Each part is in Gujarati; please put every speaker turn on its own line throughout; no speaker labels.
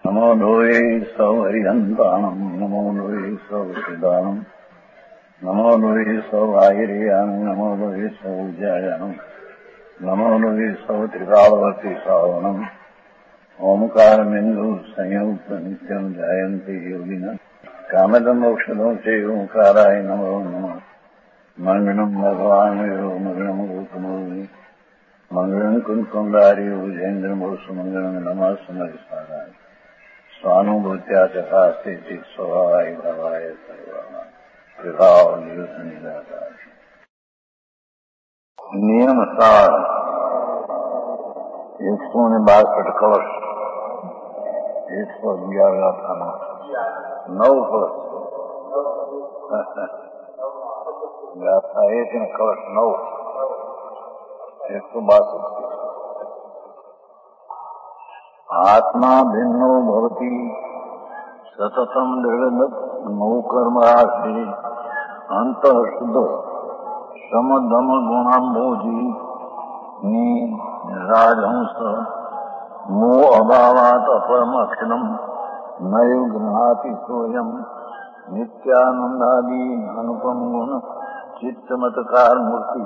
નમો લોહે સૌ હરિહંતાણમ નમો લોહે સૌ સિદ્ધાણમ નમો લોહે સૌ આહિર્યાણમ નમો લોહે સૌ જયાણમ નમો લોહે સૌ ત્રિકાળવતી શ્રાવણમ ઓમકારમિંદુ સંયુક્ત નિત્યમ જાયંતી યોગિના કામદમોક્ષદો છે ઓંકારાય નમો નમઃ મંગળમ ભગવાન મંગળમ ગૌતમોની મંગળમ કુંકુંડારી ઉજેન્દ્રમો સુમંગળમ નમઃ સમરિસારાય સ્વાનુભૂત્યા ચકાસ્તે સ્વભાવાય ભાવાય સર્વા વિભાવ નિદાતા નિયમ 162 કળશ 111 ગાથાનો 9 કળશ ગાથા 1 અને કળશ 9 162 આત્મા ભિન્નો ભવતી સતતમ દૃઢ કર્માશ્રી અંતઃ શુદ્ધ સમધમ ગુણાંભોજી ની રાજહંસ મો અભાવાત અપરમ અખિલમ નૈવ ગૃહાતિ સોયમ નિત્યાનંદાદી અનુપમ ગુણ ચિત્તમતકાર મૂર્તિ.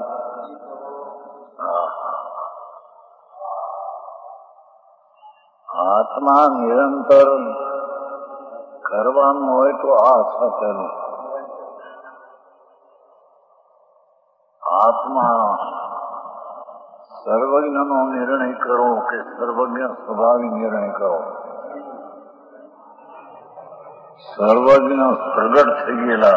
આત્મા નિરંતર કરવાનું હોય તો આ થશે. આત્મા સર્વજ્ઞનો નિર્ણય કરો કે સર્વજ્ઞ સ્વભાવી નિર્ણય કરો. સર્વજ્ઞ પ્રગટ થઈ ગયેલા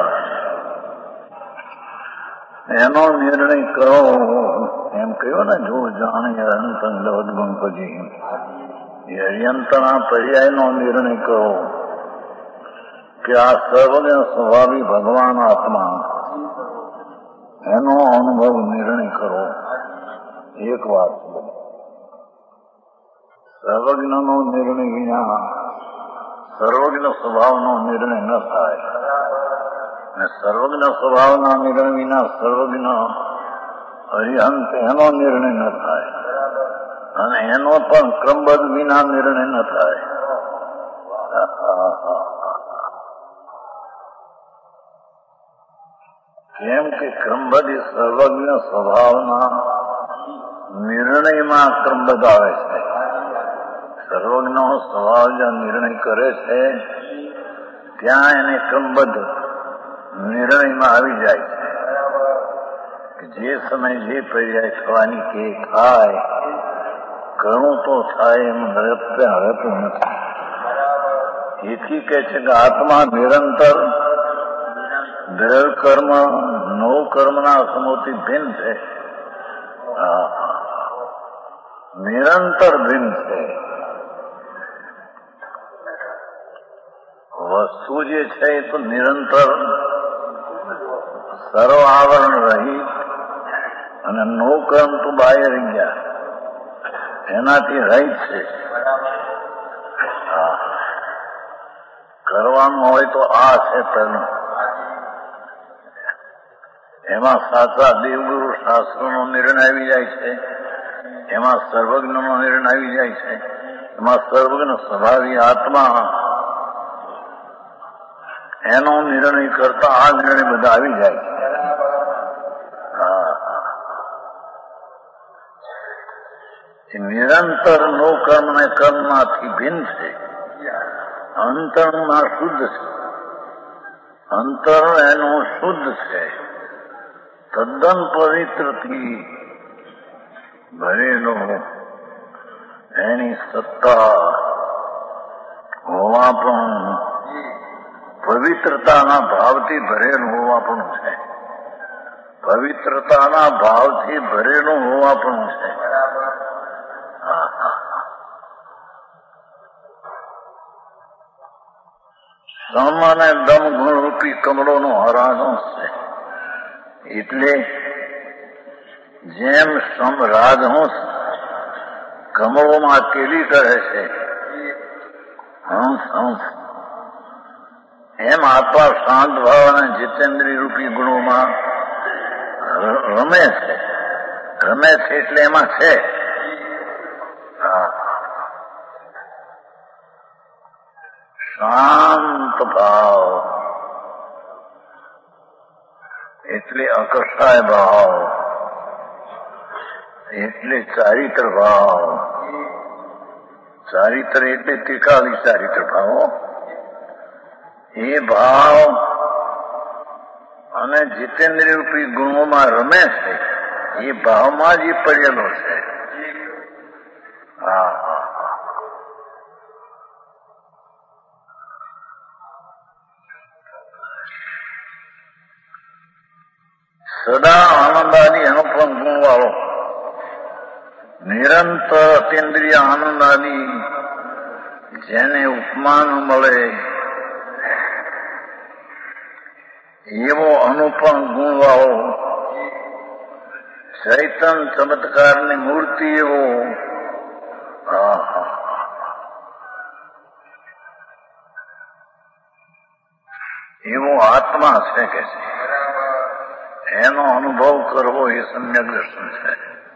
એનો નિર્ણય કરો એમ કહ્યું ને, જો જાણે અનંત ગણપતિ યંત્રના પર્યાયનો નિર્ણય કરો કે આ સર્વજ્ઞ સ્વભાવી ભગવાન આત્મા એનો અનુભવ નિર્ણય કરો. એક વાત સર્વજ્ઞનો નિર્ણય વિના સર્વજ્ઞ સ્વભાવનો નિર્ણય ન થાય, અને સર્વજ્ઞ સ્વભાવના નિર્ણય વિના સર્વજ્ઞ અરિહંત એનો નિર્ણય ન થાય, અને એનો પણ ક્રમબદ્ધ વિના નિર્ણય ન થાય. કેમ કે ક્રમબદ્ધ સર્વજ્ઞ સ્વભાવના નિર્ણયમાં ક્રમબદ્ધ આવે છે. સર્વજ્ઞ સ્વભાવ જ્યાં નિર્ણય કરે છે ત્યાં એને ક્રમબદ્ધ નિર્ણયમાં આવી જાય છે કે જે સમય જે પર્યાય થવાની કે થાય, ઘણું તો થાય એમ હરતું નથી. એથી કહે છે કે આત્મા નિરંતર દ્રઢ કર્મ નવ કર્મના સમૂહથી ભિન્ન છે. નિરંતર ભિન્ન છે. વસ્તુ જે છે એ તો નિરંતર સર્વ આવરણ રહિત, અને નો કર્મ તો બાહ્ય રહી ગયા એનાથી રહિત છે. કરવાનું હોય તો આ છે તનું. એમાં સાચા દેવગુરુ શાસ્ત્રોનો નિર્ણય આવી જાય છે, એમાં સર્વજ્ઞનો નિર્ણય આવી જાય છે, એમાં સર્વજ્ઞ સ્વભાવી આત્મા એનો નિર્ણય કરતા આ નિર્ણય બધા આવી જાય છે. નિરંતર નો કર્મ ને કર્મમાંથી ભિન્ન છે. અંતરમાં શુદ્ધ છે. અંતર એનું શુદ્ધ છે, તદ્દન પવિત્રથી ભરેલો, એની સત્તા હોવા પણ પવિત્રતાના ભાવથી ભરેલું હોવા પણ છે. પવિત્રતાના ભાવથી ભરેલું હોવા પણ છે. સમ અને દમ ગુણરૂપી કમળોનો હરાનો છે. એટલે જેમ સમ રાજહંસ કમળોમાં કેલી કરે છે, હંસ હંસ, એમ આત્મા શાંત ભાવ અને જીતેન્દ્રિય રૂપી ગુણોમાં રમે છે. રમે છે એટલે એમાં છે. શાંત ભાવ એટલે અકસાય ભાવ, એટલે ચારિત્ર ભાવ. ચારિત્ર એટલે ત્રિકાળી ચારિત્ર ભાવ. એ ભાવ અને જીતેન્દ્રિય રૂપી ગુણોમાં રમે છે, એ ભાવમાં જ પડેલો છે. હા હા. સદા આનંદાદી અનુપમ ગુણ વાળો, નિરંતર અતિન્દ્રિય આનંદાદી જેને ઉપમાન મળે એવો અનુપમ ગુણ વાળો, ચૈતન ચમત્કારની મૂર્તિ એવો એવો આત્મા છે કે છે. એનો અનુભવ કરવો એ સમ્યક દર્શન છે.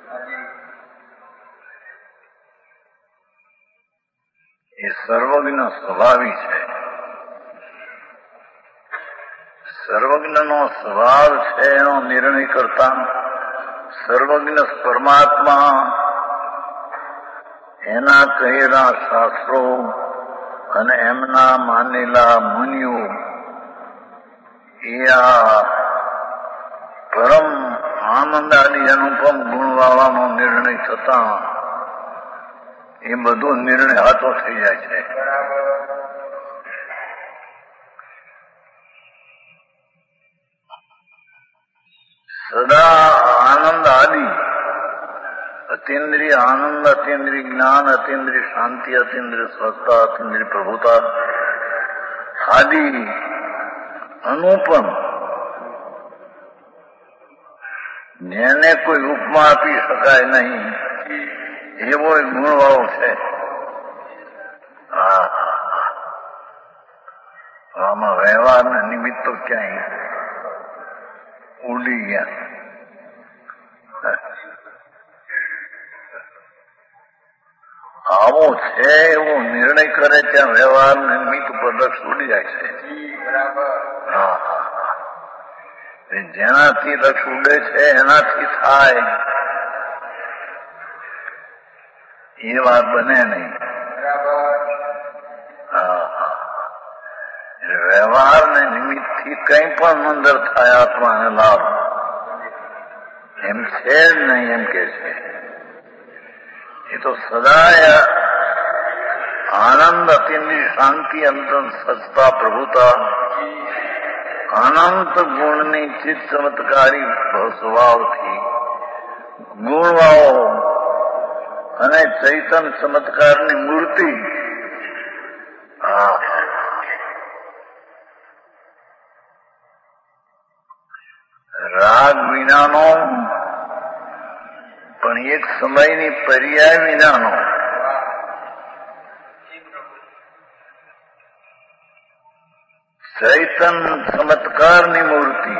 એ સર્વજ્ઞ સ્વભાવી છે. સર્વજ્ઞનો સ્વભાવ છે એનો નિર્ણય કરતા સર્વજ્ઞ પરમાત્મા, એના કહેલા શાસ્ત્રો અને એમના માનેલા મુનિઓ એ આ પરમ આનંદ આદિ અનુપમ ગુણવાળાનો નિર્ણય થતા એ બધો નિર્ણય હાથો થઈ જાય છે. સદા આનંદ આદિ, અતિન્દ્રિય આનંદ, અતિન્દ્રિય જ્ઞાન, અતિન્દ્રિય શાંતિ, અતિન્દ્રિય સ્વસ્થતા, અતિન્દ્રિય પ્રભુતા આદિ અનુપમ, જેને કોઈ ઉપમા આપી શકાય નહીં એવો ગુણવાળો છે. આમાં વ્યવહારના નિમિત્તો ક્યાંય ઉડી ગયા. આવો છે એવો નિર્ણય કરે ત્યાં વ્યવહાર નિમિત્ત પ્રદક્ષ ઉડી જાય છે. જેનાથી લક્ષ ઉડે છે એનાથી થાય એ વાત બને નહીં. વ્યવહારને નિમિત્તથી કંઈ પણ અંદર થાય આત્માને લાભ એમ છે જ નહીં એમ કે છે. એ તો સદાય આનંદ, અતિન્દ્રિય શાંતિ, અંતર સત્તા, પ્રભુતા, અનંત ગુણની ચિત્ત ચમત્કારી સ્વભાવથી ગુણવાળો અને ચૈતન ચમત્કારની મૂર્તિ રાગ વિનાનો પણ એક સમયની પર્યાય વિનાનો ચૈતન ચમત્કારની મૂર્તિ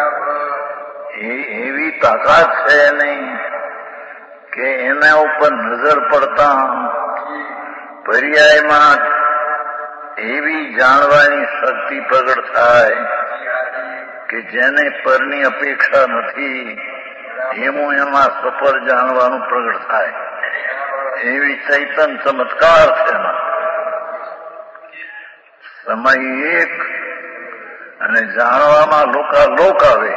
એવી તાકાત છે નહીં કે એના ઉપર નજર પડતા પર્યાયમાં એવી જાણવાની શક્તિ પ્રગટ થાય કે જેને પરની અપેક્ષા નથી એનું એમાં સફર જાણવાનું પ્રગટ થાય. એવી ચૈતન ચમત્કાર છે. સમય એક અને જાણવામાં લોક આવે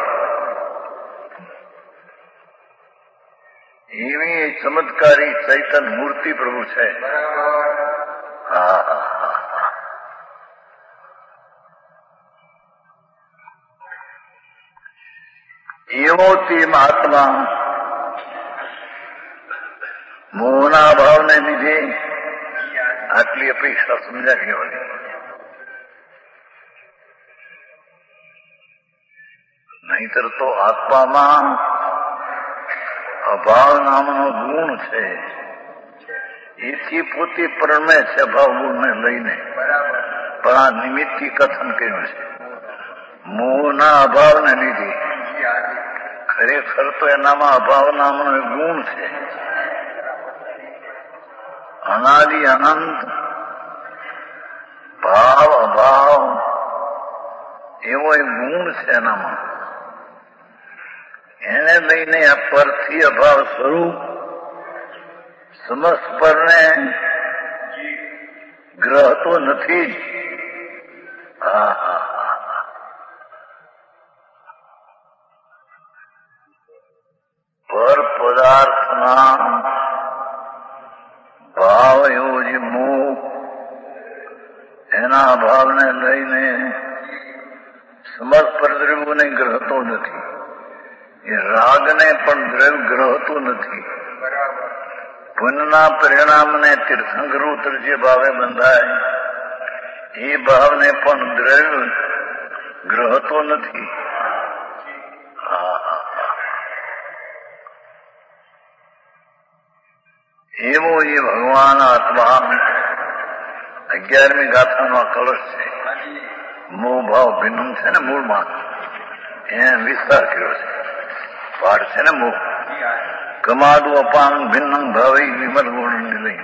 એવી ચમત્કારી ચૈતન મૂર્તિ પ્રભુ છે. એવો તે મહાત્મા મોહના ભાવને લીધે આટલી અપેક્ષા સમજાવી હોય. નહીતર તો આત્મામાં અભાવ નામનો ગુણ છે. એથી પોતે પરમે છે અભાવ ગુણને લઈને, પણ આ નિમિત્તથી કથન કર્યું છે. મોહના અભાવને લીધે ખરેખર તો એનામાં અભાવ નામનો ગુણ છે. અનાદિ અનંત ભાવ અભાવ એવો એક ગુણ છે એનામાં. એને લઈને આ પરથી અભાવ સ્વરૂપ સમસ્ત પરને ગ્રહ તો નથી જ. પર પદાર્થના ભાવ એવો જે મોહ એના ભાવને લઈને સમસ્ત પરદ્રવ્યોને ગ્રહતો નથી. એ રાગને પણ દ્રવ્ય ગ્રહતો નથી. પુનના પરિણામને તીર્થંકર જે ભાવે બંધાય એ ભાવને પણ દ્રવ્ય ગ્રહતો નથી. એવો એ ભગવાન આત્મા 11મી ગાથાનો આ કલશ છે. મોહ ભાવ ભિન્ન છે ને મૂળમાં એને વિસ્તાર કર્યો છે. પાઠ છે ને મોહ કમાદુ અપાન ભિન્ન ભાવે વિમલ ગુણ લઈ.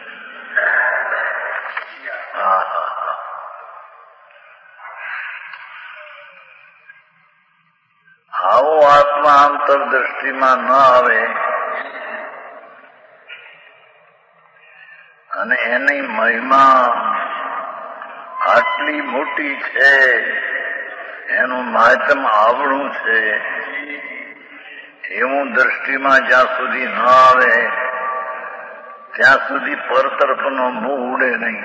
આવો આત્મા આંતરદ્રષ્ટિમાં ન આવે અને એની મહિમા આટલી મોટી છે, એનું માધ્યમ આવડું છે, એવું દ્રષ્ટિમાં જ્યાં સુધી ન આવે ત્યાં સુધી પરતરફનો મોહ ઉડે નહીં.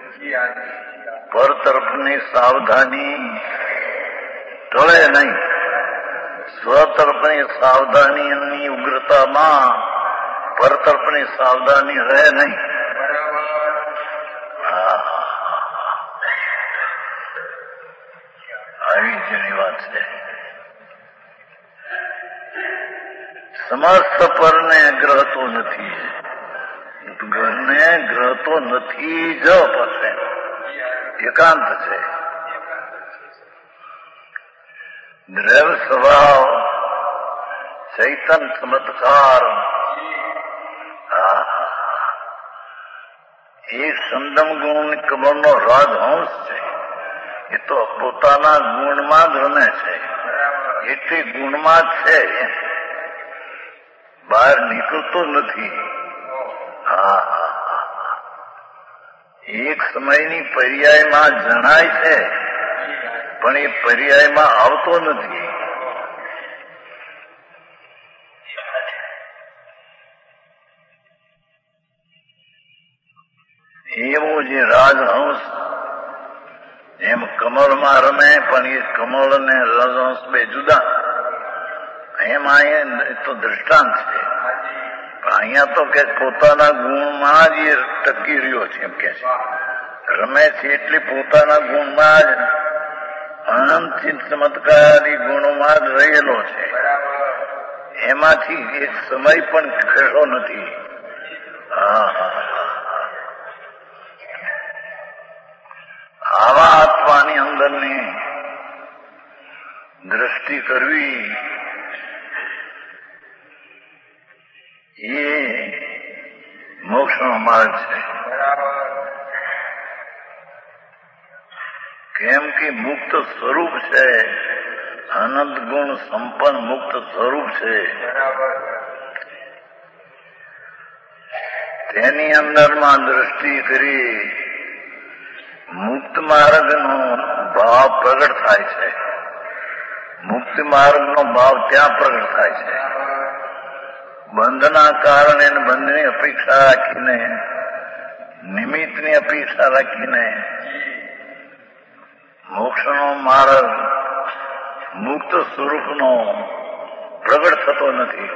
પરતરફની સાવધાની ટળે નહીં. સ્વતરફની સાવધાનીની ઉગ્રતામાં પરતરફની સાવધાની રહે નહીં. આવી જેની વાત છે. સમસ્ત પરને ગ્રહતો નથી. ઘરને ગ્રહતો નથી જ પાસે એકાંત છે. દ્રવ્ય સ્વભાવ ચૈતન ચમત્કાર એ સંદમ ગુણ કમળનો રાજહંસ છે. એ તો પોતાના ગુણમાં જ રમે છે. એટલી ગુણમાં જ છે, બહાર નીકળતો નથી. એક સમયની પર્યાયમાં જણાય છે પણ એ પર્યાયમાં આવતો નથી. એવો જે રાજહંસ એમ કમળમાં રમે પણ એ કમળ અને રાજહંસ બે જુદા. એમાં એ તો દ્રષ્ટાંત છે. પણ અહીંયા તો કે પોતાના ગુણમાં જ એ ટકી રહ્યો છે. એમ કે છે રમે છે એટલે પોતાના ગુણમાં જ અનંત ચમત્કારી ગુણોમાં જ રહેલો છે. એમાંથી એક સમય પણ ખસો નથી. આવા આત્માની અંદરની દ્રષ્ટિ કરવી એ મોક્ષનો માર્ગ છે. કેમ કે મુક્ત સ્વરૂપ છે, અનંત ગુણ સંપન્ન મુક્ત સ્વરૂપ છે. તેની અંદરમાં દ્રષ્ટિ કરી મુક્ત માર્ગનો ભાવ પ્રગટ થાય છે. મુક્તિ માર્ગનો ભાવ ત્યાં પ્રગટ થાય છે. બંધના કારણે બંધની અપેક્ષા રાખીને, નિમિત્તની અપેક્ષા રાખીને મોક્ષનો માર્ગ મુક્ત સ્વરૂપનો પ્રગટ થતો નથી.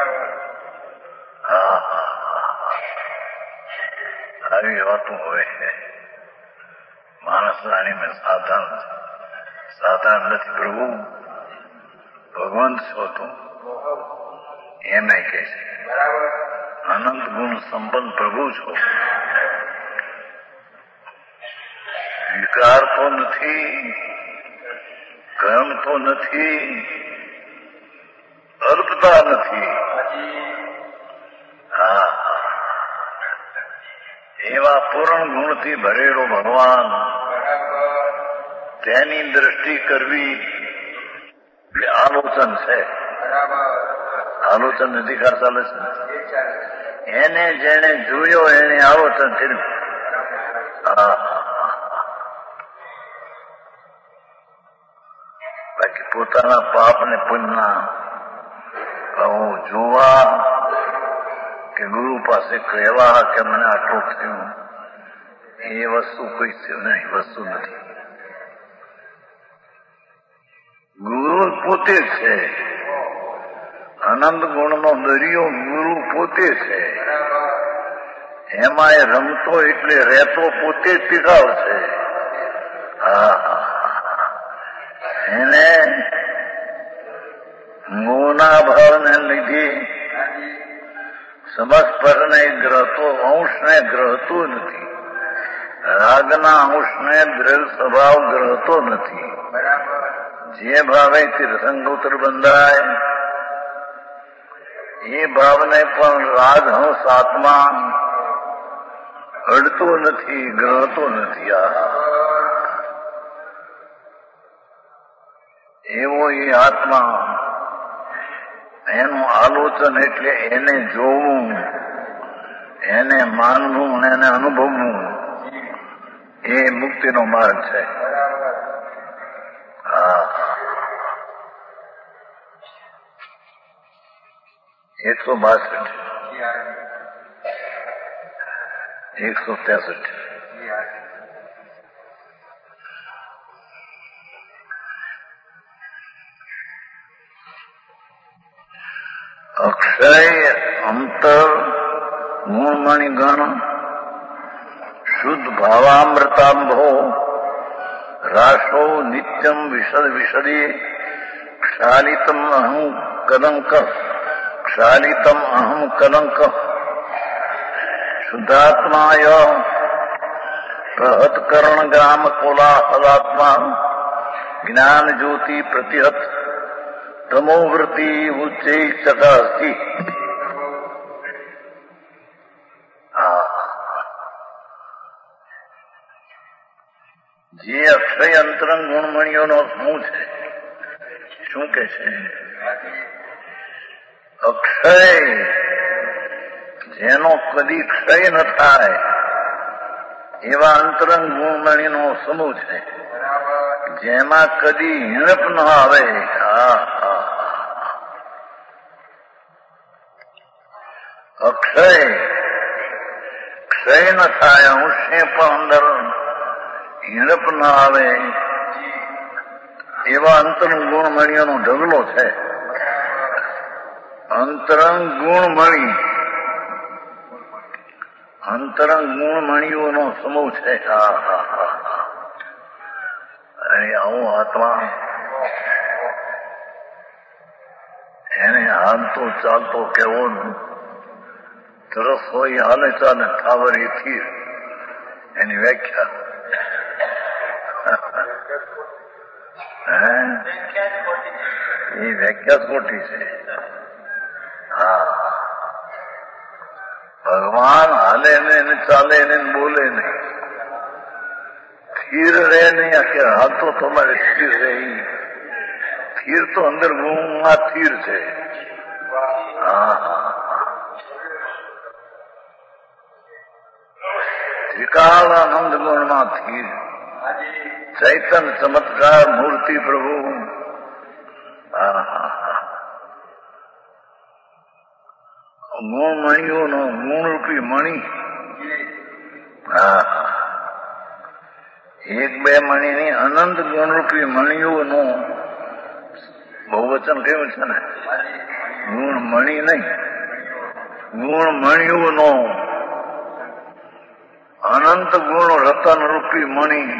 આવી વાતો હોય છે. માણસ જાણીને સાધારણ નથી. પ્રભુ ભગવંત છો તું એમ કે છે. અનંત ગુણ સંપન્ન પ્રભુ છો. વિકાર તો નથી, કર્મ તો નથી, અલ્પતા નથી. એવા પૂર્ણ ગુણથી ભરેલો ભગવાન તેની દ્રષ્ટિ કરવી એ આલોચન છે. આલોચન અધિકાર ચાલે છે. એને જેને જોયો એને આલોચન કર્યું. બાકી પોતાના પાપ ને પુણ્યના જોવા કે ગુરુ પાસે કહેવા કે મને આટલું થયું એ વસ્તુ કોઈ નહીં, વસ્તુ નથી. ગુરુ પોતે છે. આનંદ ગુણનો દરિયો ગુરુ પોતે છે. એમાં એ રમતો એટલે રહેતો પોતે જ પીગાવ છે. એને મોહના ભાવને લીધે સમસ્પરને ગ્રહતો અંશને ગ્રહતું નથી. રાગના અંશને દ્રવ્ય સ્વભાવ ગ્રહતો નથી. જે ભાવે તીર્થંકુત્ર બંધાય એ ભાવને પણ રાજહંસ આત્મા અડતો નથી, ગ્રહતો નથી. એવો એ આત્મા, એનું આલોચન એટલે એને જોવું, એને માનવું, એને અનુભવવું, એ મુક્તિનો માર્ગ છે. 162 163 અક્ષય અંતર ગુણમણી ગણ શુદ્ધ ભાવામૃતાંભો રાશો નિત્યમ વિશદ વિશદે ક્ષાલિતમ અહં કલંક ક્ષાલિતમ અહમ કલંક શુદ્ધાત્માય પ્રહતકરણ ગ્રામ કોલાહલાત્મા જ્ઞાન જ્યોતિ પ્રતિહત તમોવૃત્તિ ઉચ્ચૈ ચકાસ્તિ. જે અક્ષય અંતરંગ ગુણમણીઓનો સમૂહ છે, શું કે છે? અક્ષય, જેનો કદી ક્ષય ન થાય એવા અંતરંગ ગુણમણીનો સમૂહ છે, જેમાં કદી હિણપ ન આવે. અક્ષય ક્ષય ન થાય, અંશે પણ અંદર હિણપ ન આવે એવા અંતરંગ ગુણમણીઓનો ઢગલો છે. અંતરંગ ગુણમણી, અંતરંગ ગુણમણીઓનો સમૂહ છે. આવો આત્મા એને હાલતો ચાલતો કેવો તરસ હોય હાલે ચાલે ઠાવર એ થીર, એની વ્યાખ્યા એ વ્યાખ્યા ખોટી છે. ભગવાન હાલે ને એને ચાલે ને બોલે નહીં, સ્થિર રહે નહીં. આખી હાલતો તમારે સ્થિર રહે. સ્થિર તો અંદર ગુણમાં સ્થિર છે. ત્રિકાળ આનંદ ગુણમાં સ્થિર, ચૈતન ચમત્કાર મૂર્તિ પ્રભુ. ગુણમણીઓનો ગુણરૂપી મણી, એક બે મણી ની અનંત ગુણરૂપી મણીઓનો બહુવચન કેવું છે ને? ગુણ મણી નહીં, ગુણ મણીઓનો અનંત ગુણ રતન રૂપી મણી.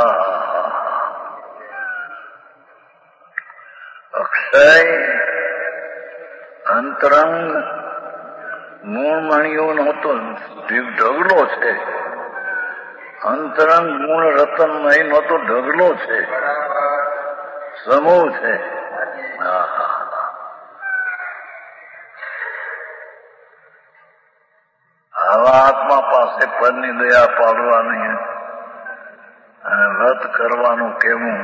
અક્ષય અંતરંગ ગુણમણીઓનો તો ઢગલો છે. અંતરંગ ગુણ રતનમયનો તો ઢગલો છે, સમૂહ છે. આવા આત્મા પાસે પરની દયા પાડવાની અને વ્રત કરવાનું કેવું?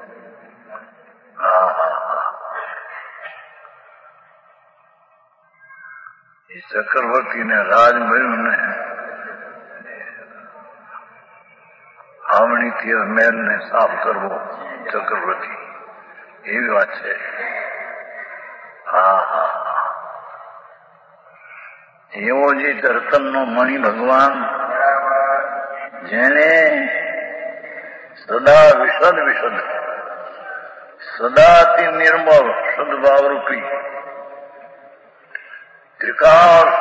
એ ચક્રવર્તીને રાજ મળ્યું ને આવણીથી મહેલને સાફ કરવો ચક્રવર્તી, એવી વાત છે. એવો જે દર્શનનો મણિ ભગવાન, જેને સદા વિશદ સદાથી નિર્મળ સદભાવરૂપી ત્રિકાળ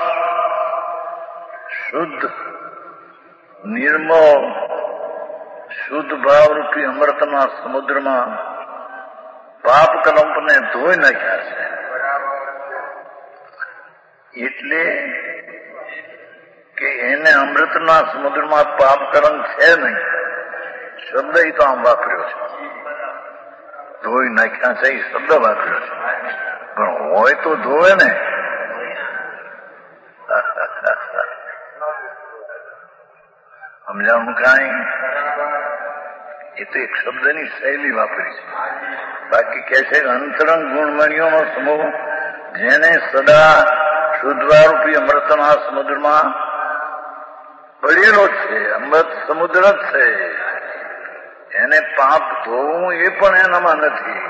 શુદ્ધ નિર્મળ શુદ્ધ ભાવરૂપી અમૃતના સમુદ્રમાં પાપ કલંકને ધોઈ નાખ્યા છે. એટલે કે એને અમૃતના સમુદ્રમાં પાપ કલંક છે નહીં, શબ્દ તો આમ વાપર્યો છે. ધોઈ નાખ્યા છે એ શબ્દ વાપર્યો છે, પણ હોય તો ધોવે ને. સમજાણું કાંઈ? એ તો એક શબ્દની શૈલી વાપરી છે. બાકી કે છે અંતરંગ ગુણમણીઓનો સમૂહ જેને સદા શુદ્ધરૂપી અમૃતના સમુદ્રમાં પડેલો છે, અમૃત સમુદ્ર જ છે, એને પાપ ધોવું એ પણ એનામાં નથી.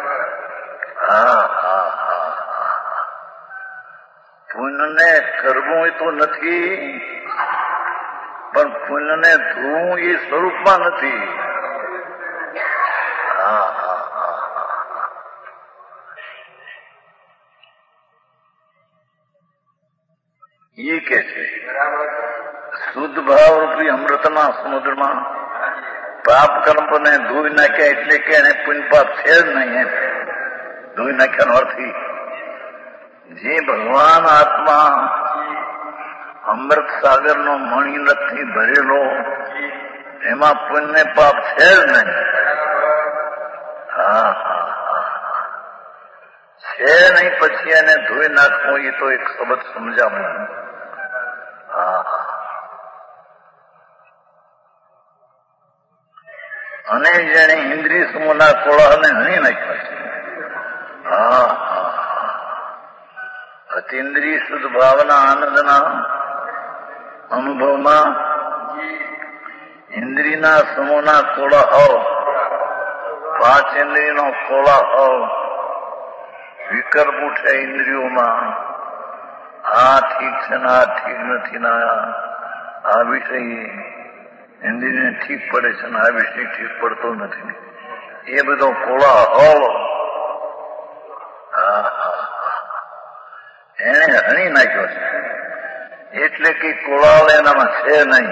પુણ્યને કરવું એ તો નથી, પણ પુણ્યને ધોવું એ સ્વરૂપમાં નથી. એ કે છે શુદ્ધ ભાવ રૂપી અમૃતના સમુદ્રમાં પાપ કર્મને ધોઈ નાખ્યા, એટલે કે એને પુણ્ય પાપ છે જ નહીં. એમ ધોઈ નાખ્યાનો અર્થ જે ભગવાન આત્મા અમૃત સાગરનો મણિ નથી ભરેલો, એમાં પુણ્ય પાપ છે જ નહીં. છે નહીં, પછી એને ધોઈ નાખવું એ તો એક શબ્દ સમજાવું. અને જેને ઇન્દ્રિય સમૂહના કોળાને હણી નાખ્યા છે, અતિન્દ્રિય શુદ્ધ ભાવના આનંદના અનુભવમાં ઇન્દ્રિયના સમૂહના કોળા પાંચ ઇન્દ્રિયનો કોળા વિકલ્પ ઉઠે ઇન્દ્રિયોમાં, આ ઠીક છે ને આ ઠીક નથી, ના આ વિષય ઇન્દ્રિયને ઠીક પડે છે ને આ વિષય ઠીક પડતો નથી, એ બધો કોળા એને હણી નાખ્યો છે. એટલે કે કોળાળ એનામાં છે નહીં.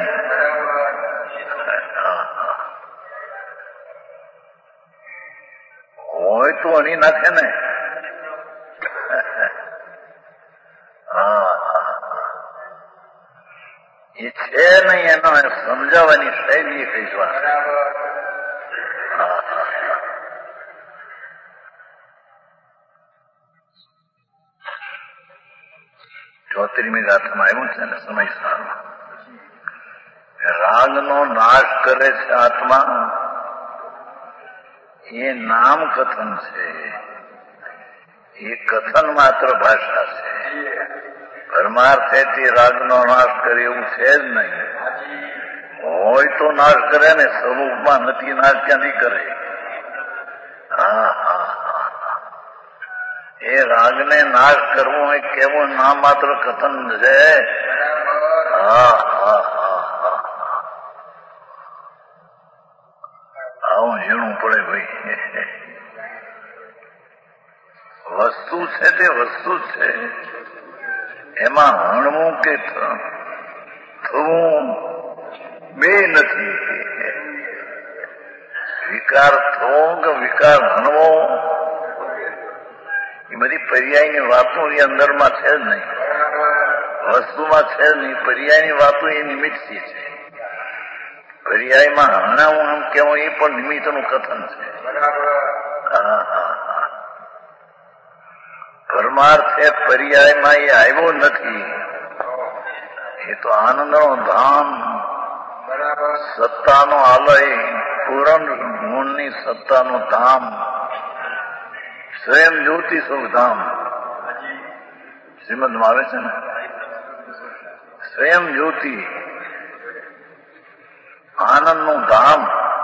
હોય તો હણી નાખે ને. એ છે નહીં, એનો સમજાવવાની શૈલી કઈ વાત. ચોત્રીમી ગાથામાં આવ્યું છે ને સમય સારમાં, રાગનો નાશ કરે છે આત્મા, એ નામ કથન છે, એ કથન માત્ર ભાષા છે. પરમાર્થેથી રાગનો નાશ કરે એવું છે જ નહીં. હોય તો નાશ કરે ને, સ્વરૂપમાં નથી, નાશ ક્યાંથી કરે? એ રાગને નાશ કરવો એ કેવું નામ માત્ર કથન છે. આવું ઝીણું પડે ભાઈ. વસ્તુ છે તે વસ્તુ છે, એમાં હણવું કે થવું બે નથી. વિકાર થવો કે વિકાર હણવો એ બધી પર્યાયની વાતો એ અંદરમાં છે જ નહીં, વસ્તુમાં છે જ નહીં. પર્યાયની વાતો એ નિમિત્તથી છે. પર્યાયમાં હણાવું એમ કેવું એ પણ નિમિત્તનું કથન છે. પરમાર્થે પર્યાયમાં એ આવ્યો નથી. એ તો આનંદનો ધામ સત્તાનો આલય, પૂરણ ગુણની સત્તાનું ધામ, સ્વયં જ્યોતિ સુખધામ. શ્રીમદમાં આવે છે ને, સ્વયં જ્યોતિ આનંદનું ધામ,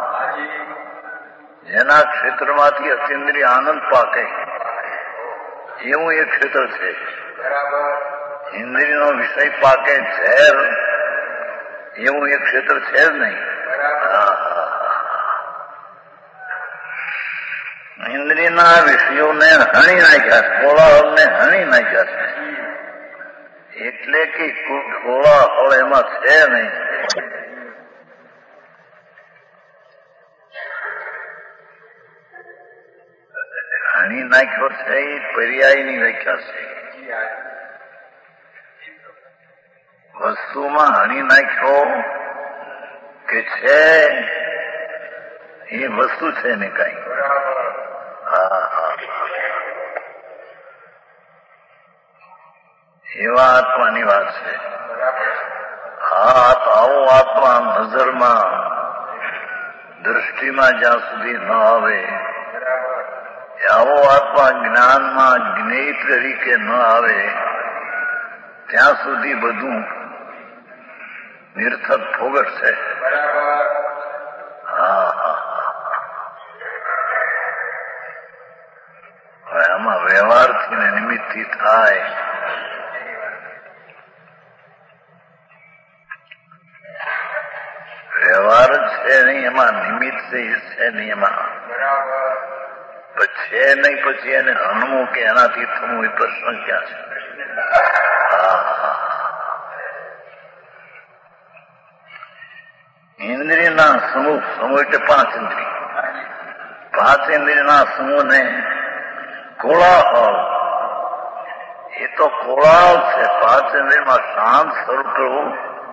જેના ક્ષેત્રમાંથી અતિન્દ્રિય આનંદ પાકે એવું એક ક્ષેત્ર છે. ઇન્દ્રિયનો વિષય પાકે ઝેર એવું એક ક્ષેત્ર છે જ નહીં. ઇન્દ્રિયના વિષયોને હણી નાખ્યા, કોલાહલને હણી નાખ્યા છે. એટલે કે કોલાહલ એમાં છે નહીં. હણી નાખ્યો છે એ પર્યાયની વ્યાખ્યા છે. વસ્તુમાં હણી નાખ્યો કે છે એ વસ્તુ છે ને કઈ. એવા આત્માની વાત છે. આવો આત્મા નજરમાં, દ્રષ્ટિમાં જ્યાં સુધી ન આવે, આવો આત્મા જ્ઞાનમાં જ્ઞેય તરીકે ન આવે ત્યાં સુધી બધું નિર્થક ફોગટ છે. હવે આમાં વ્યવહારથી ને નિમિત્તથી થાય. વ્યવહાર છે નહીં એમાં, નિમિત્ત છે નહીં એમાં. છે નહીં પછી એને હણવું કે એનાથી થવું એ પ્રશ્ન ક્યાં છે? ઇન્દ્રિયના સમૂહ એટલે 5 ઇન્દ્રિય. 5 ઇન્દ્રિયના સમૂહને કોલાહલ, એ તો કોલાહલ છે. 5 ઇન્દ્રિયમાં શાંત સ્વરૂપ કરવું,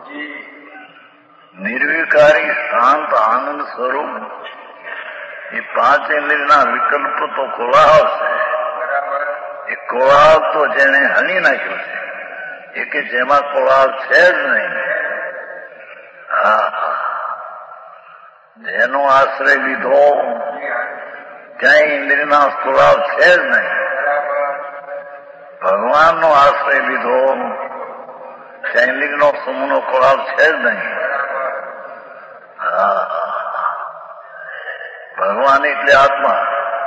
નિર્વિકારી શાંત આનંદ સ્વરૂપ, એ 5 ઇન્દ્રિયના વિકલ્પ તો કોલાહલ છે. એ કોલાહલ તો જેને હણી નાખ્યો છે, એ કે જેમાં કોલાહલ છે જ નહીં. જેનો આશ્રય લીધો ક્યાંય ઇન્દ્રિયના કોલાહલ છે જ નહીં. ભગવાનનો આશ્રય લીધો ત્યાં ઇન્દ્રિયનો સમૂહનો કોલાહલ છે જ નહીં. ભગવાન એટલે આત્મા,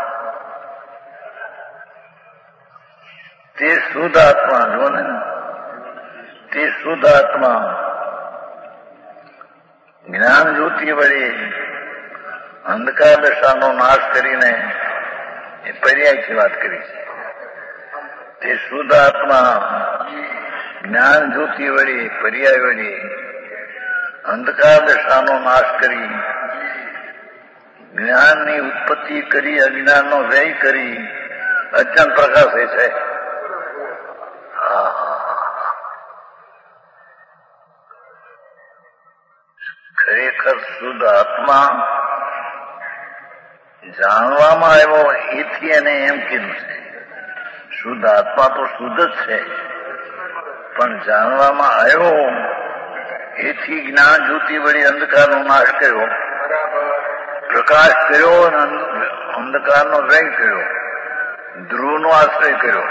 તે શુદ્ધ આત્મા. જો ને, તે શુદ્ધ આત્મા જ્ઞાન જ્યોતિ વડે અંધકાર દશાનો નાશ કરીને એ પર્યાયથી વાત કરી છે. તે શુદ્ધ આત્મા જ્ઞાન જ્યોતિ વડે, પર્યાય વડે અંધકાર દશાનો નાશ કરી, જ્ઞાનની ઉત્પત્તિ કરી, અજ્ઞાનનો વ્યય કરી અજ્ઞાન પ્રકાશે છે. ખરેખર શુદ્ધ આત્મા જાણવામાં આવ્યો એથી એને એમ કીધું છે. શુદ્ધ આત્મા તો શુદ્ધ જ છે, પણ જાણવામાં આવ્યો એથી જ્ઞાન જ્યોતિ વળી અંધકારનો નાશ કર્યો, પ્રકાશ કર્યો અને અંધકારનો વ્યય કર્યો, ધ્રુવનો આશ્રય કર્યો.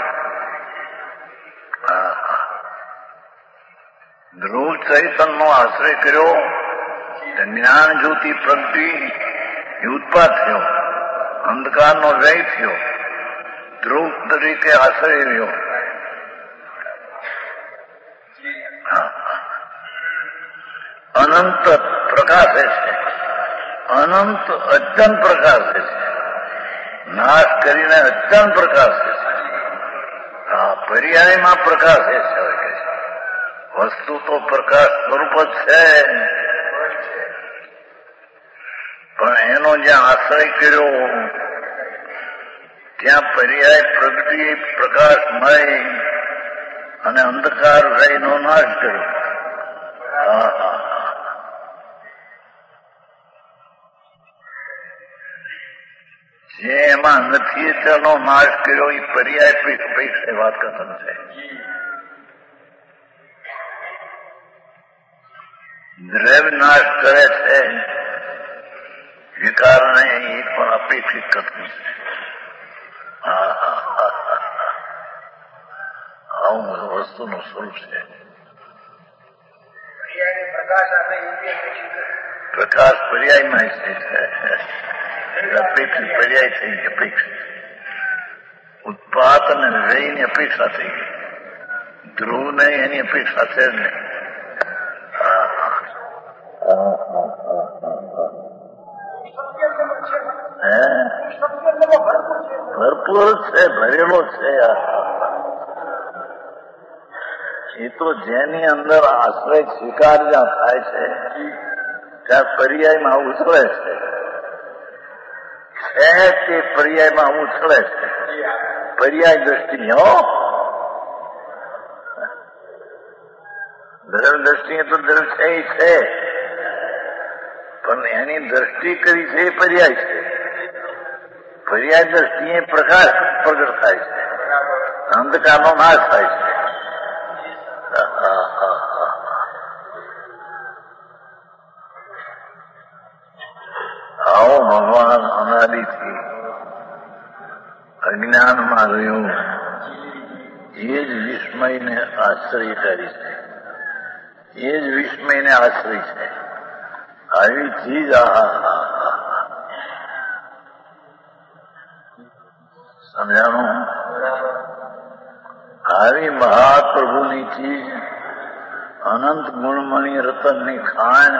ધ્રુવ ચૈતનનો આશ્રય કર્યો, જ્ઞાન જ્યોતિ પ્રગટી ઉત્પાદ થયો, અંધકારનો વ્યય થયો, ધ્રુવ તરીકે આશ્રય રહ્યો. અનંત પ્રકાશે છે, અનંત અજ્ઞાન પ્રકાશે છે, નાશ કરીને અજ્ઞાન પ્રકાશે છે. પર્યાયમાં પ્રકાશે છે. વસ્તુ તો પ્રકાશ સ્વરૂપ જ છે, પણ એનો જ્યાં આશ્રય કર્યો ત્યાં પર્યાય પ્રગતિ પ્રકાશમય અને અંધકાર રહીનો નાશ કર્યો. જે એમાં નથી તેનો નાશ કર્યો એ પર્યાય પૈસે વાત કથન છે. દ્રવ્ય નાશ કરે છે, વિકારને એ પણ અપેક્ષિત કરતું છે. આવું વસ્તુનું સ્વરૂપ છે. પ્રકાશ પર્યાયમાં છે, અપેક્ષિત પર્યાય થઈ ગઈ, અપેક્ષિત ઉત્પાદ અને વ્યયની અપેક્ષા થઈ ગઈ. ધ્રુવ ને એની અપેક્ષા છે જ નહીં. ભરપૂર છે, ભરેલો છે. એ તો જેની અંદર આશ્રય સ્વીકાર જ્યાં થાય છે ત્યાં પર્યાયમાં ઉછળે છે. તે પર્યાયમાં ઉછળે છે. પર્યાય દ્રષ્ટિ હો, દ્રવ્ય દ્રષ્ટિએ તો દ્રવ્ય છે એ છે, પણ એની દ્રષ્ટિ કરી છે એ પર્યાય છે. પર્યાય દ્રષ્ટિએ પ્રકાશ પ્રગટ થાય છે, અંધકારનો નાશ થાય છે. આવો ભગવાન અનાદિથી અજ્ઞાનમાં રહ્યું, એ જ વિસ્મયને આશ્રયકારી છે, એ જ વિસ્મયને આશ્રય છે. આવી ચીજ સમજાણું? આવી મહાપ્રભુની ચીજ, અનંત ગુણમણી રતનની ખાણ,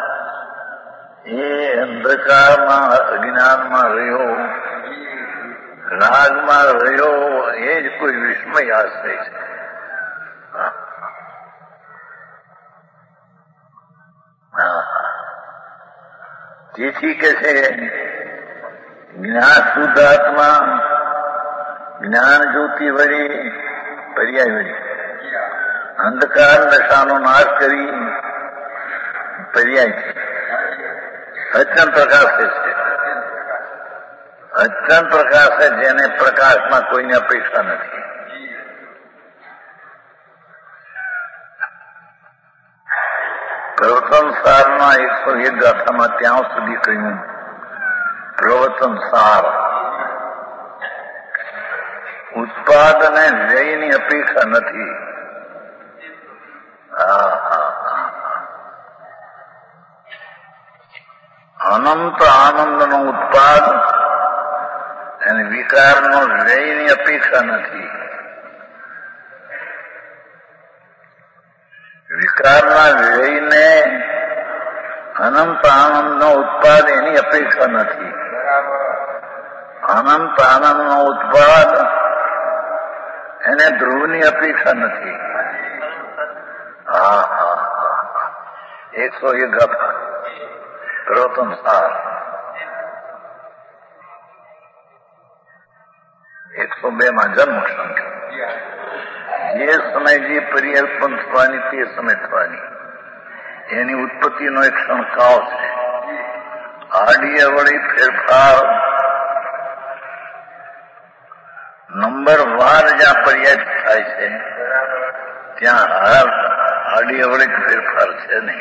એ અંધકારમાં અજ્ઞાનમાં રહ્યો, રાગમાં રહ્યો, એ જ કોઈ વિસ્મય આશ્રય છે. તેથી કે છે જ્ઞાન શુદ્ધાત્મા જ્ઞાન જ્યોતિ વળી પર્યાય વળી અંધકાર નશાનો નાશ કરી પર્યાય છે. અચન પ્રકાશ છે, અચન પ્રકાશ છે, જેને પ્રકાશમાં કોઈની અપેક્ષા નથી. પ્રવર્તન સારના 101 ગાથામાં ત્યાં સુધી કહ્યું, પ્રવર્તન સાર ઉત્પાદ અને વ્યયની અપેક્ષા નથી. અનંત આનંદનો ઉત્પાદ અને વિકારનો વ્યયની અપેક્ષા નથી. વિકારના વ્યયને અનંત આનંદનો ઉત્પાદ એની અપેક્ષા નથી. અનંત આનંદનો ઉત્પાદ એને ધ્રુવની અપેક્ષા નથી. 101 ગાથા પ્રવર્તન સાર. 102 જન્મ સંખ્યા. જે સમય જે પરિકલ્પન થવાની તે સમય થવાની, એની ઉત્પત્તિનો એક ક્ષણકાળ છે. આડી અવળી ફેરફાર નંબર વાર જ્યાં પર્યાય થાય છે ત્યાં આડી અવળી ફેરફાર છે નહીં.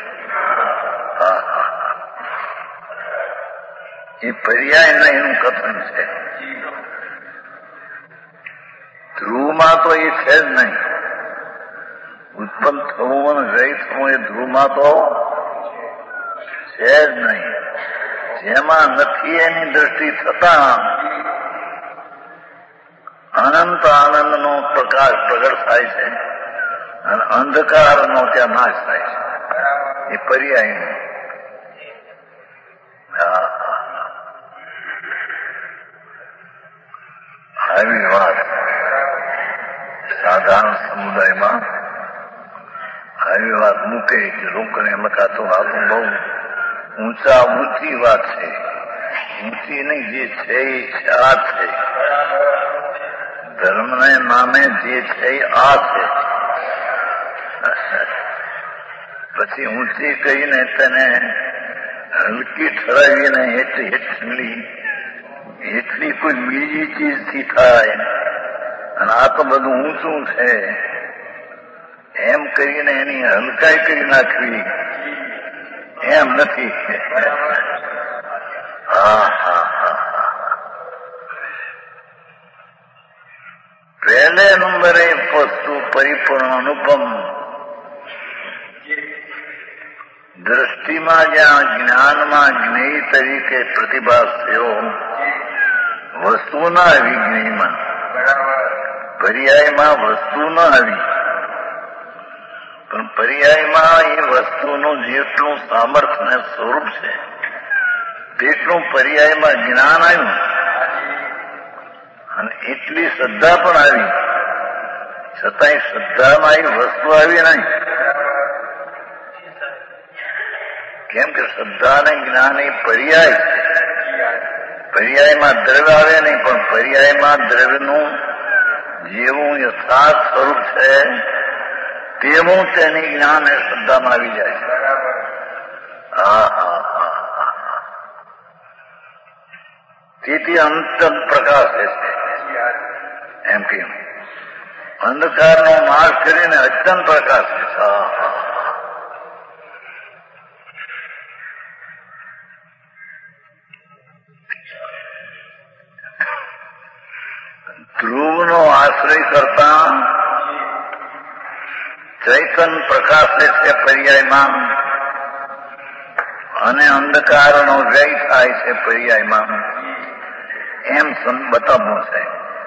એ પર્યાય નહીં એનું કથન છે. ધ્રુવમાં તો એ છે જ નહીં. ઉત્પન્ન થવું અને વ્યય થવું એ ધ્રુવમાં તો છે જ નહીં. જેમાં નથી એની દ્રષ્ટિ થતા અનંત આનંદનો પ્રકાશ પ્રગટ થાય છે અને અંધકારનો ત્યાં નાશ થાય છે. એ પર્યાય આવી વાત સાધારણ સમુદાયમાં આવી વાત મૂકે કે લોકોને એમ કાતો આ તો બહુ ઊંચી વાત છે. ઊંચી નહીં, જે છે એ આ છે. ધર્મને નામે જે છે આ છે. પછી ઊંચી કહીને તેને હલકી ઠરાવીને એટલી કોઈ બીજી ચીજથી થાય અને આ તો બધું ઊંચું છે એમ કરીને એની હલકાઈ કરી નાખવી, એમ નથી. હા. પહેલે નંબરે વસ્તુ પરિપૂર્ણ અનુપમ. દ્રષ્ટિમાં જ્યાં જ્ઞાનમાં જ્ઞેય તરીકે પ્રતિભાસ થયો, વસ્તુ ના આવી જ્ઞેયમાં, પર્યાયમાં વસ્તુ ન આવી, પણ પર્યાયમાં એ વસ્તુનું જેટલું સામર્થ્ય અને સ્વરૂપ છે તેટલું પર્યાયમાં જ્ઞાન આવ્યું અને એટલી શ્રદ્ધા પણ આવી, છતાંય શ્રદ્ધામાં એ વસ્તુ આવી નહીં. કેમ કે શ્રદ્ધા અને જ્ઞાન એ પર્યાય છે. પર્યાયમાં દ્રવ્ય આવે નહીં, પણ પર્યાયમાં દ્રવ્યનું જેવું યથાર્થ સ્વરૂપ છે તેવું તેની જ્ઞાન એ શ્રદ્ધામાં આવી જાય છે. તેથી અંત પ્રકાશ છે. એમ કે અંધકારનો નાશ કરીને અત્યંત પ્રકાશ છે. ધ્રુવનો આશ્રય કરતા ચૈતન પ્રકાશે છે પર્યાયમાં, અને અંધકારનો વ્યય થાય છે પર્યાયમાં, એમ બતાવવું છે.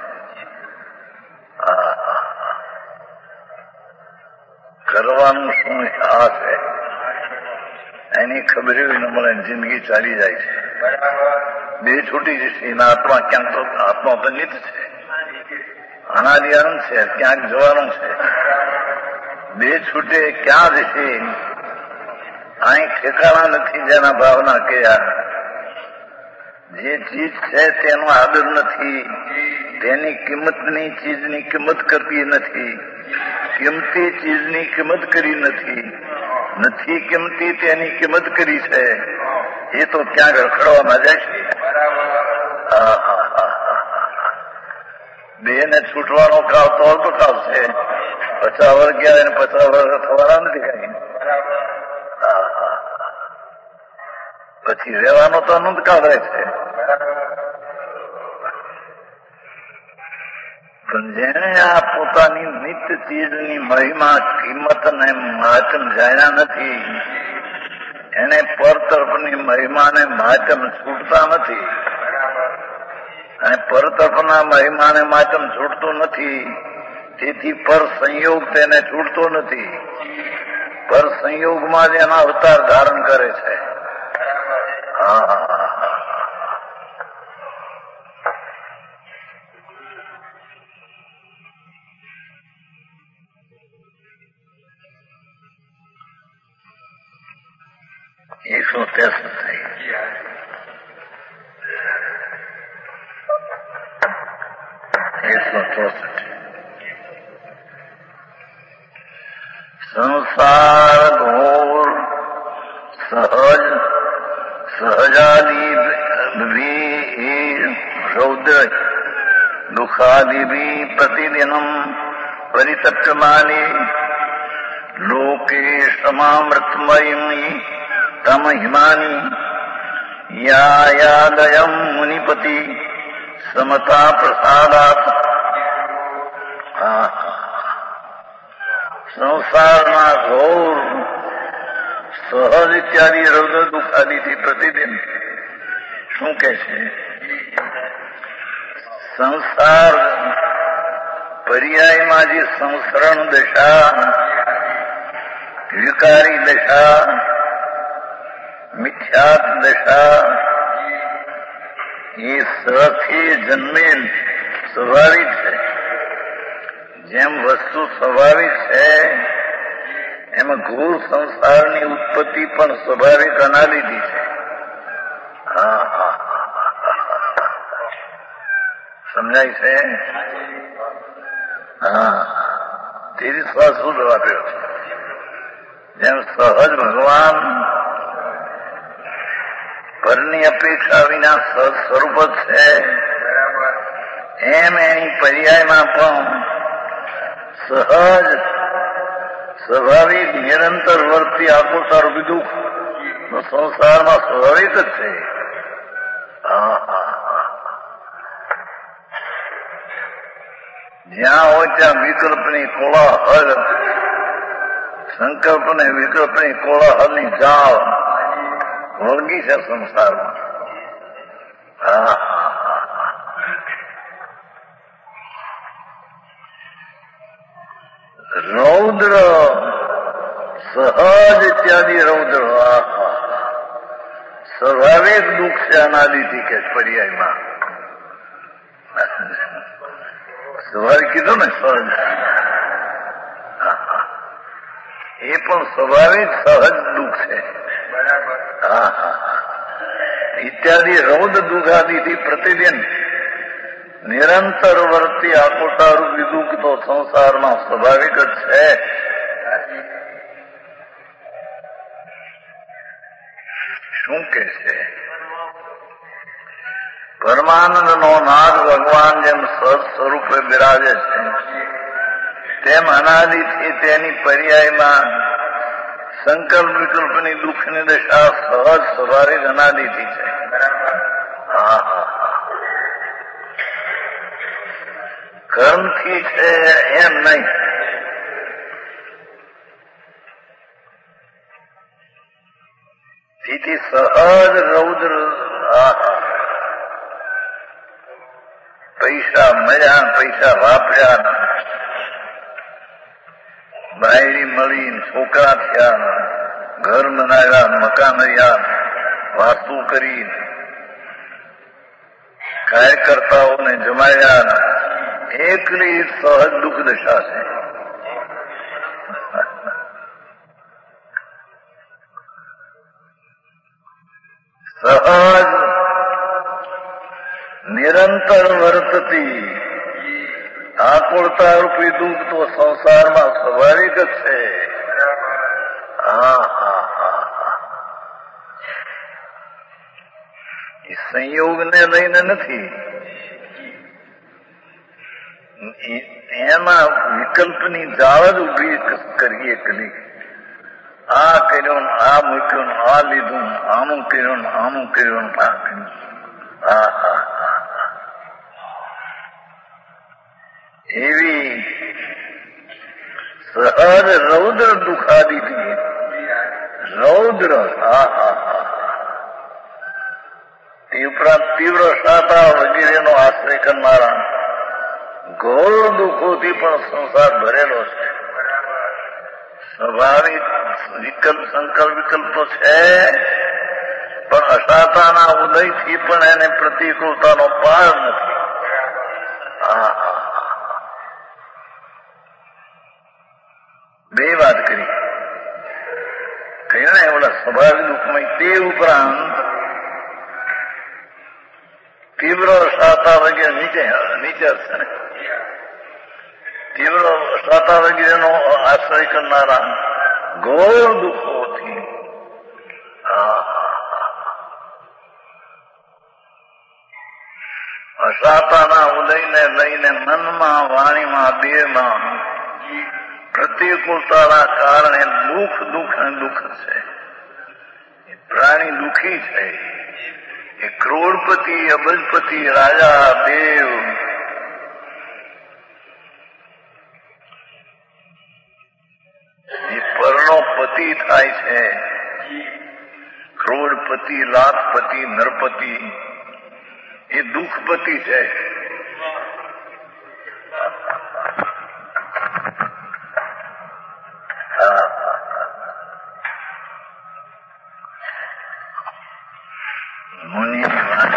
કરવાનું શું આ છે એની ખબર એવી ન મળે, જિંદગી ચાલી જાય છે. બે છૂટી જશે એના આત્મા ક્યાંક તો આત્મા તો નિત છે, અનાદિ અનંત છે, ક્યાંક જવાનું છે. બે છૂટે ક્યાં જશે? અહીં ઠેકાણા નથી જેના ભાવના કયા. જે ચીજ છે તેનો આદર નથી, તેની કિંમતની ચીજની કિંમત કરતી નથી, કિંમતી ચીજની કિંમત કરી નથી કિંમતી તેની કિંમત કરી છે. એ તો ક્યાંક રખડવામાં જાય છે. બે ને છૂટવાનો કાળ તો અલ્પ કાળ છે. 50 વર્ષ ગયા અને 50 વર્ષ થવાના નથી કઈ. પછી રહેવાનો તો અનંત કાળ રહે છે. પણ જેને આ પોતાની નિત્ય ચીજની મહિમા કિંમત અને મહાત્મ જાણ્યા નથી, એને પર તરફની મહિમાને મહાત્મ છૂટતા નથી, અને પર તરફના મહિમાને મહાત્મ છૂટતું નથી. તેથી પર સંયોગ તેને છૂટતો નથી. પર સંયોગમાં જ એના અવતાર ધારણ કરે છે. સંસાર ઘોર સહજાદી રૌદ્ર દુઃખાદિભી પ્રતિદિનમ પરિતપ્યમાની લોકે સમામૃતમયી તમ હિમાની યાદયમ મુનિપતિ સમતા પ્રસાદાત. સંસારના ઘોર સહજ ઇત્યાદિ રૌદ્ર દુઃખાદિથી પ્રતિદિન શું કે છે? સંસાર પર્યાયમાં જે સંસરણ દશા, વિકારી દશા, મિથ્યાત દશા, એ સથી જન્મેલ સ્વાભાવિક છે. જેમ વસ્તુ સ્વાભાવિક છે એમાં ઘોર સંસારની ઉત્પત્તિ પણ સ્વાભાવિક અનાદિથી છે. સમજાય છે? તેથી શ્વાસ શું આપ્યો છે. જેમ સહજ ભગવાન પરની અપેક્ષા વિના સહજ સ્વરૂપ જ છે, એમ એની પર્યાયમાં પણ સહજ સ્વાભાવિક નિરંતર વર્તી આકુતારૂપી દુઃખ પણ સંસારમાં સ્વાભાવિક જ છે. જ્યાં હોય ત્યાં વિકલ્પની કોલાહલ, સંકલ્પ ને વિકલ્પની કોલાહલની જાળ વળગી છે સંસારમાં. રૌદ્ર સહજ ઇત્યાદિ રૌદ્ર સ્વાભાવિક દુઃખ છે અનાદિથી કે પર્યાયમાં. સ્વાભાવિક કીધું ને સહજ, એ પણ સ્વાભાવિક સહજ દુઃખ છે. ઇત્યાદિ રૌદ્ર દુઃખાદિથી પ્રતિદિન નિરંતર વર્તી આકોટારૂપી દુઃખ તો સંસારમાં સ્વાભાવિક જ છે. શું કે છે? પરમાનંદનો નાદ ભગવાન જેમ સત સ્વરૂપે બિરાજે છે તેમ અનાદિથી તેની પર્યાયમાં સંકલ્પ વિકલ્પની દુઃખની દશા સહજ સ્વાભાવિક અનાદિથી છે. કર્મથી છે એમ નહીં. તેથી સહજ રૌદ્ર પૈસા મળ્યા, પૈસા વાપર્યા, બાયરી મળી, છોકરા થયા, ઘર બનાવ્યા, મકાન રહ્યા, વાસ્તુ કરી, કાર્યકર્તાઓને જમાડ્યા, એકલી સહજ દુઃખ દશા છે. સહજ નિરંતર વર્તતી આકુળતા રૂપી દુઃખ તો સંસારમાં સ્વાભાવિક જ છે. એ સંયોગને લઈને નથી, એમાં વિકલ્પની જાળ જ ઉભી કરીએ કલી. આ કર્યું, આ મૂક્યું, આ લીધું, આમું કર્યું, આમું કર્યું, આ કર્યું. એવી સહજ રૌદ્ર દુઃખાદિથી રૌદ્ર તે ઉપરાંત તીવ્ર શાતા વગેરેનો આશ્રય કરનારા ઘોર દુઃખોથી પણ સંસાર ભરેલો છે. સ્વાભાવિક વિકલ્પ સંકલ્પ વિકલ્પ તો છે, પણ અશાતાના ઉદયથી પણ એને પ્રતિકૂળતાનો પાર નથી. બે વાત કરી કહ્યું ને એવડા સ્વાભાવિક દુઃખમય. તે ઉપરાંત તીવ્ર શાતા વગેરે નીચે હશે ને, તીવ્ર શાતા વગેરેનો આશ્રય કરનારા ઘોર દુઃખોથી અશાતાના ઉદયને લઈને મનમાં, વાણીમાં, દેહમાં પ્રતિકૂળતાના કારણે દુઃખ દુઃખ અને દુઃખ છે. એ પ્રાણી દુઃખી છે. એ કરોડપતિ, અબજપતિ, રાજા, દેવ એ પરનો પતિ થાય છે. કરોડપતિ, લાખપતિ, નરપતિ એ દુઃખપતિ છે. મુનિની વાત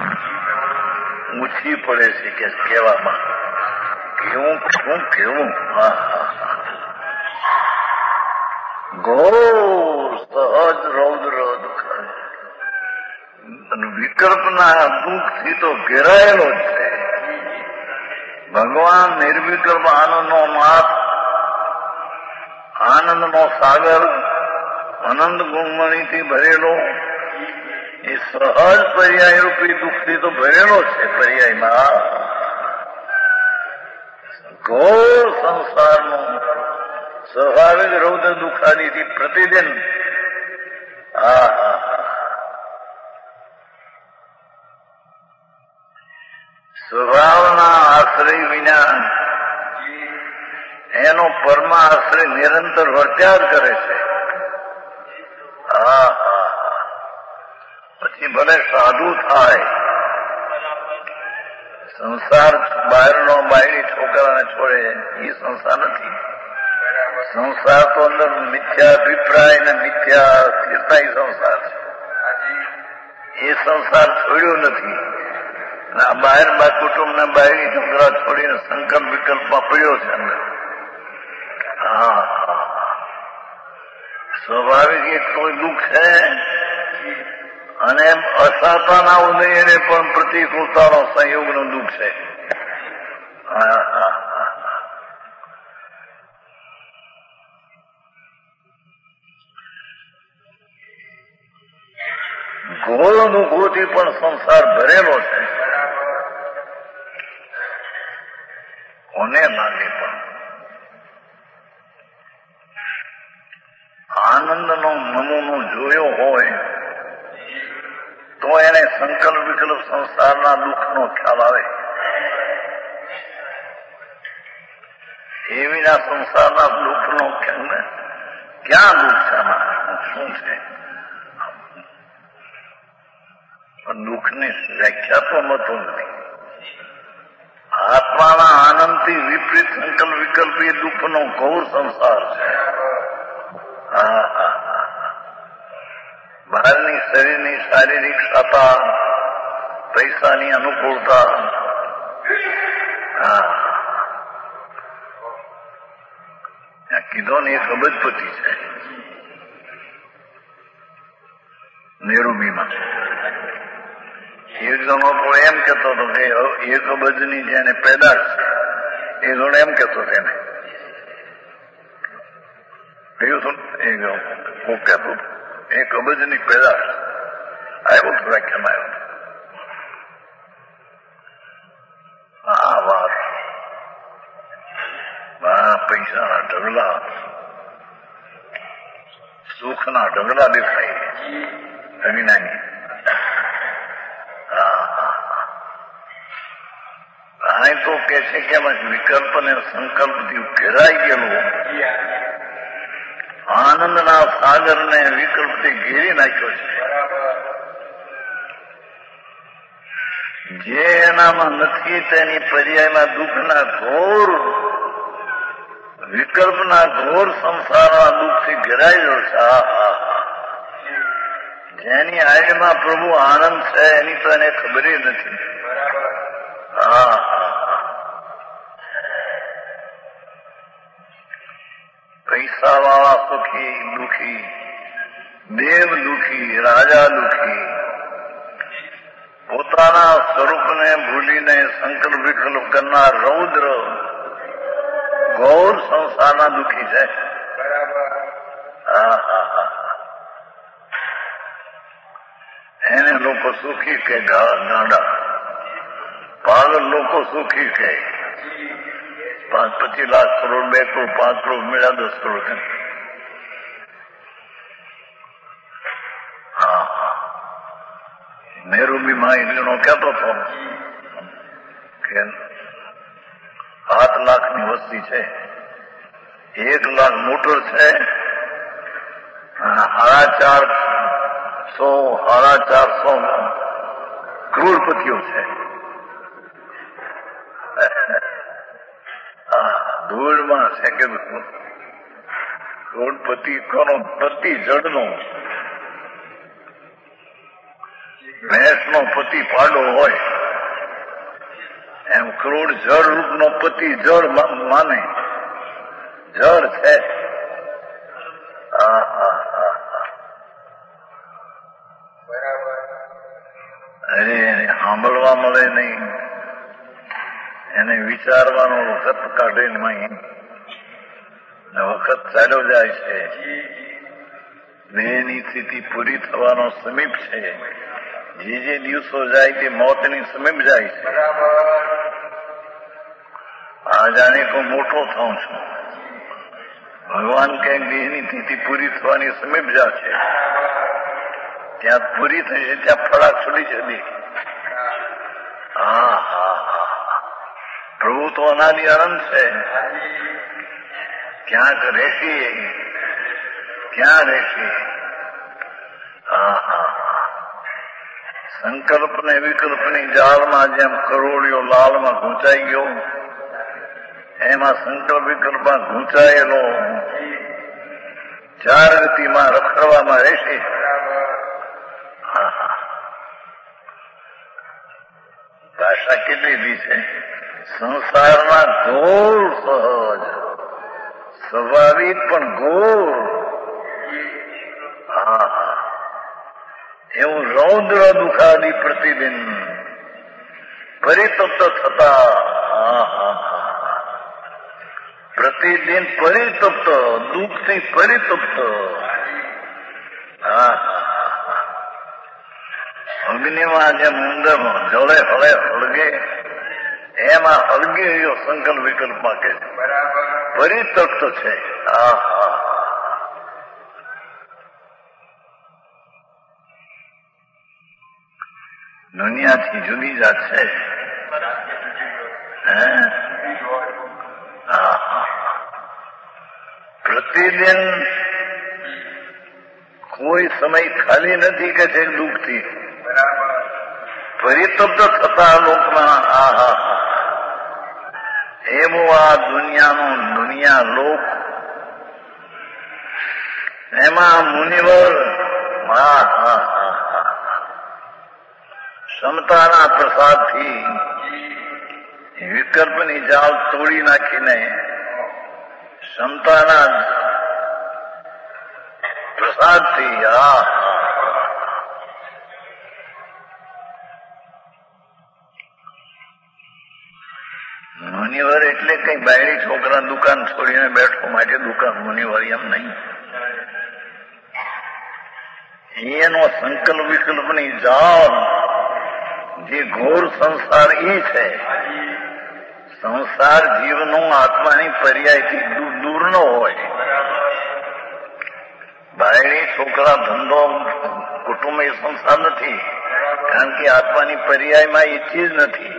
ઊંચી પડે છે કે કહેવામાં કેવું શું કેવું. ઘોર સહજ રૌદ્ર દુઃખ વિકલ્પના દુઃખથી તો ઘેરાયેલો જ છે. ભગવાન નિર્વિકલ્પ આનંદનો નાથ, આનંદનો સાગર, અનંત ગુણમણીથી ભરેલો એ સહજ પર્યાય રૂપી દુઃખથી તો ભરેલો છે. પર્યાયમાં ઘોર સંસારનો સ્વાભાવિક રૌદ્ર દુઃખાદિથી પ્રતિદિન સ્વભાવના આશ્રય વિના એનો પરમાશ્રય નિરંતર વર્ત્યા જ કરે છે. પછી ભલે સાધુ થાય, સંસાર બહારનો બાયડી છોકરાને છોડે એ સંસાર નથી. સંસાર તો અંદર મિથ્યા અભિપ્રાય ને મિથ્યા સ્થિરતા સંસાર છે. એ સંસાર છોડ્યો નથી. આ બહાર કુટુંબ ને બાયડી છોકરા છોડીને સંકલ્પ વિકલ્પમાં પડ્યો છે અંદર. સ્વાભાવિક એક કોઈ દુઃખ છે અને અસાતાના ઉદયને પણ પ્રતિકૂળતાનો સંયોગનું દુઃખ છે. ઘોર દુઃખોથી પણ સંસાર ભરેલો છે. કોને લાગે પણ આનંદનો નમૂનો જોયો હોય તો એને સંકલ્પ વિકલ્પ સંસારના દુઃખનો ખ્યાલ આવે. એવીના સંસારના દુઃખનો ખ્યાલ ક્યાં દુઃખ છે, શું છે? દુઃખની વ્યાખ્યા તો મળતો નથી. આત્માના આનંદથી વિપરીત સંકલ્પ વિકલ્પ એ દુઃખનો ઘોર સંસાર છે. બહારની શરીરની શારીરિક સત્તા, પૈસાની અનુકૂળતા, કીધો ને એક અબજપતિ છે નેરુબીમાં. એક જણો તો એમ કેતો હતો કે એક અબજની જેને પેદાશ છે, એ જણો એમ કેતો તેને હું કહેતો એક અબજની પેદાશ આવ્યો તો વ્યાખ્યામાં આવ્યો. આ વાત પૈસાના ઢગલા, સુખના ઢગલા દેખાય અજ્ઞાની. અહીં તો કે છે કે વિકલ્પ અને સંકલ્પથી ઘેરાઈ ગયેલો આનંદના સાગરને વિકલ્પથી ઘેરી નાખ્યો છે. જે એનામાં નથી તેની પર્યાયમાં દુઃખના ઘોર વિકલ્પના ઘોર સંસારના દુઃખથી ઘેરાયેલો છે. જેની આયમાં પ્રભુ આનંદ છે એની તો એને ખબર નથી. પૈસા વાળા સુખી દુઃખી, દેવ દુઃખી, રાજા દુઃખી, પોતાના સ્વરૂપને ભૂલીને સંકલ્પ વિકલ્પ કરનાર રૌદ્ર ઘોર સંસારના દુઃખી છે. એને લોકો સુખી કે ગાંડા, પાગલ લોકો સુખી કે 5-25 લાખ કરોડ, 2 કરોડ, 5 કરોડ મળ્યા, 10 કરોડ. નેરુબીમાં એટલો કહેતો હતો કે 7 લાખની વસ્તી છે, 1 લાખ મોટર છે, 450 કરોડપતિઓ છે. ધૂળમાં છે કે કરોડપતિ કોનો? પતિ જડનો, ભેંસનો પતિ પાડો હોય એમ કરોડ જળ રૂપનો પતિ જળ માને, જળ છે. અરે એને સાંભળવા મળે નહીં, એને વિચારવાનો વખત કાઢે નહીં, વખત ચાલ્યો જાય છે. દેહની સ્થિતિ પૂરી થવાનો સમીપ છે. જે દિવસો જાય તે મોતની સમીપ જાય છે. આ જાણે તો મોટો થાઉં છું. ભગવાન ક્યાંક દેહની સ્થિતિ પૂરી થવાની સમીપ જાય છે, ત્યાં પૂરી થઈ છે, ત્યાં ફળા છોડી છે. તો અનાદિ અનંત છે. ક્યાંક રહેશે, ક્યાં રહેશે? સંકલ્પ ને વિકલ્પની જાળમાં જેમ કરોડિયો લાલમાં ગૂંચાઈ ગયો, એમાં સંકલ્પ વિકલ્પમાં ગૂંચાયેલો ચાર ગતિમાં રખડવામાં રહેશે. ભાષા કેટલી દી છે? સંસારમાં ઘોર સહજ, સ્વાભાવિક પણ ઘોર. એવું રૌદ્ર દુઃખાદી પ્રતિદિન પરિતપ્ત થતા, પ્રતિદિન પરિતપ્ત, દુઃખથી પરિતપ્ત. અગ્નિમાં જેમ ઉંદર જળે હળે હળગે, એમાં હળગે એવો સંકલ્પ વિકલ્પમાં કે પરિતપ્ત છે. દુનિયાથી જુદી જાત છે. પ્રતિદિન કોઈ સમય ખાલી નથી કે છે દુઃખથી પરિતપ્ત થતા લોકમાં. એવું આ દુનિયા લોક, એમાં મુનિવર ક્ષમતાના પ્રસાદથી વિકલ્પની જાળ તોડી નાખીને ક્ષમતાના પ્રસાદથી મુનિવર એટલે કઈ બાયડી છોકરા દુકાન છોડીને બેઠો માટે દુકાન મુનિવર એમ નહીં. એનો સંકલ્પ વિકલ્પની જાળ જે ઘોર સંસાર એ છે. સંસાર જીવનો આત્માની પર્યાયથી દૂર ન હોય. બાયડી છોકરા ધંધો કુટુંબ એ સંસાર નથી, કારણ કે આત્માની પર્યાયમાં એ ચીજ નથી.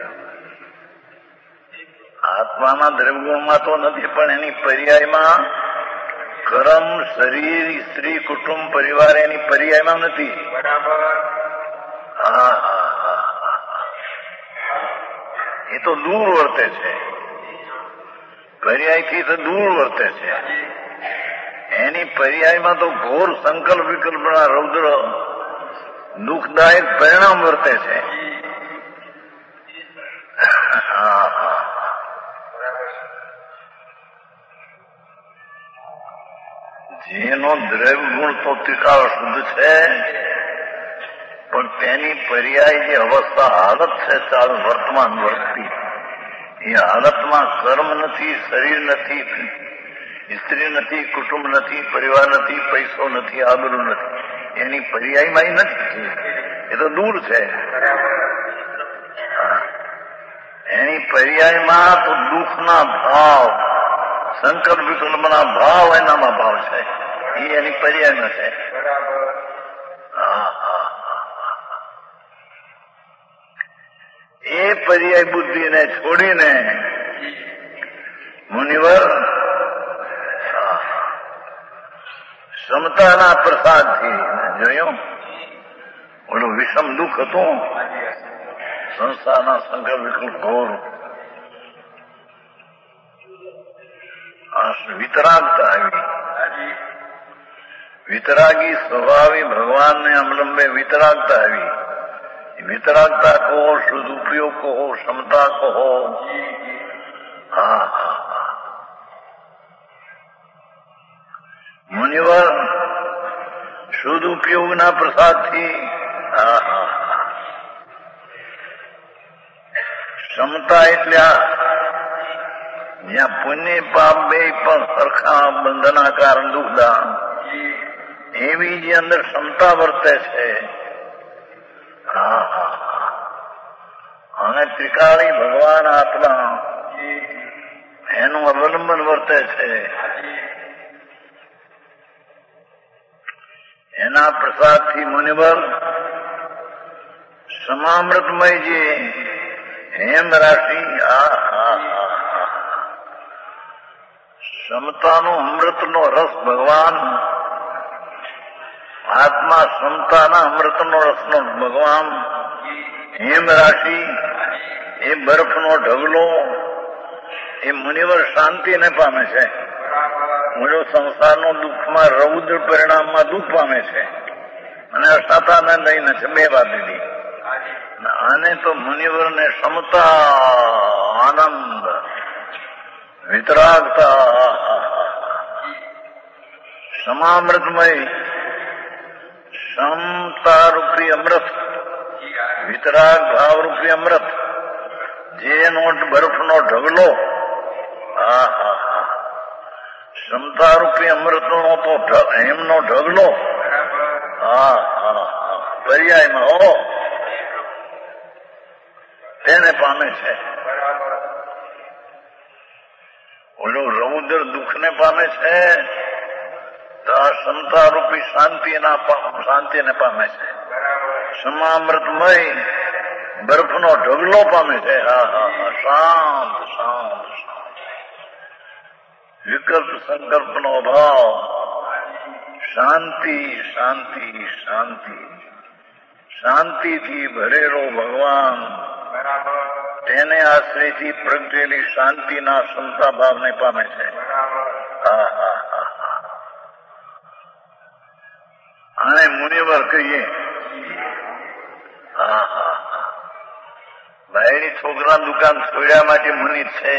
આત્માના દ્રવ્યગુણમાં તો નથી, પણ એની પર્યાયમાં કર્મ, શરીર, સ્ત્રી, કુટુંબ, પરિવાર એની પર્યાયમાં નથી. એ તો દૂર વર્તે છે, પર્યાયથી તો દૂર વર્તે છે. એની પર્યાયમાં તો ઘોર સંકલ્પ વિકલ્પના રૌદ્ર દુઃખદાયક પરિણામ વર્તે છે. જેનો દ્રવ્ય ગુણ તો ત્રિકાળ શુદ્ધ છે, પણ તેની પર્યાય જે અવસ્થા હાલત છે ચાલ વર્તમાન વર્તતી, એ હાલતમાં કર્મ નથી, શરીર નથી, સ્ત્રી નથી, કુટુંબ નથી, પરિવાર નથી, પૈસો નથી, આબરૂ નથી. એની પર્યાયમાં નથી, એ તો દૂર છે. એની પર્યાયમાં તો દુઃખના ભાવ, સંકલ્પ વિકલ્પના ભાવ એનામાં ભાવ છે. એ એની પર્યાયમાં છે. એ પર્યાય બુદ્ધિને છોડીને મુનિવર ક્ષમતાના પ્રસાદથી જોયું, ઓલું વિષમ દુઃખ હતું સંસારના સંકલ્પ વિકલ્પ ઘોર, વિતરાગતા આવી. વિતરાગી સ્વભાવી ભગવાનને અવલંબે વિતરાગતા આવી. વિતરાગતા કહો, શુદ્ધ ઉપયોગ કહો, ક્ષમતા કહો. મુનિવર શુદ્ધ ઉપયોગના પ્રસાદથી ક્ષમતા એટલે જ્યાં પુણ્ય પાપ બે પણ સરખા બંધનાકાર દુઃખદા, એવી જે અંદર ક્ષમતા વર્તે છે. અને ત્રિકાળી ભગવાન આત્મા એનું અવલંબન વર્તે છે. એના પ્રસાદથી મુનિવર સમામૃતમય જે હેમ રાશિ ક્ષમતાનો અમૃતનો રસ ભગવાન આત્મા ક્ષમતાના અમૃતનો રસનો ભગવાન હેમ રાશિ એ બરફનો ઢગલો એ મુનિવર શાંતિને પામે છે. મુજો સંસારનો દુઃખમાં રૌદ્ર પરિણામમાં દુઃખ પામે છે અને અસાતાને લઈને છે બે વાત દીધી. આને તો મુનિવરને ક્ષમતા આનંદ વિતરાગતા ક્ષમામૃતમય ક્ષમતા રૂપી અમૃત વિતરાગ ભાવ રૂપી અમૃત જેનો બરફનો ઢગલો ક્ષમતા રૂપી અમૃતનો તો એમનો ઢગલો પર્યાયમાં હો તેને પામે છે. ઓલો રૌદ્ર દુઃખને પામે છે તો આ ક્ષમતા રૂપી શાંતિને પામે છે. ક્ષમામૃતમય બરફનો ઢગલો પામે છે. શાંત શાંત વિકલ્પ સંકલ્પનો અભાવ શાંતિ શાંતિ શાંતિ શાંતિથી ભરેલો ભગવાન તેને આશ્રયથી પ્રગટેલી શાંતિના ક્ષમતા ભાવને પામે છે. આને મુનિવર કહીએ. ભાઈની છોકરા દુકાન છોડ્યા માટે મુનિ છે,